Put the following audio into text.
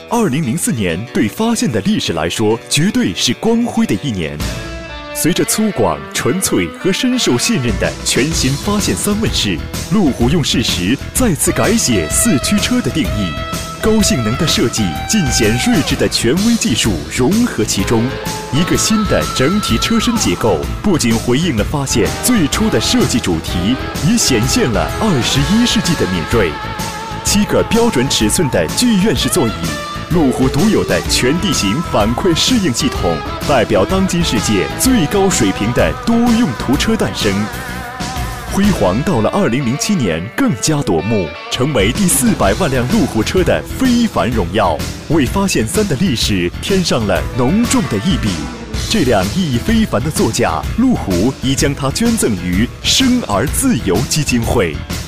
2004年对发现的历史来说，绝对是光辉的一年。随着粗犷、纯粹和深受信任的全新发现3问世，路虎用事实再次改写4驱车的定义，高性能的设计尽显睿智的权威技术融合其中，一个新的整体车身结构不仅回应了发现最初的设计主题，也显现了21世纪的敏锐。7个标准尺寸的剧院式座椅，路虎独有的全地形反馈适应系统，代表当今世界最高水平的多用途车诞生。辉煌到了2007年更加夺目，成为第400万辆路虎车的非凡荣耀，为发现3的历史添上了浓重的一笔。这辆意义非凡的座驾，路虎已将它捐赠于生而自由基金会。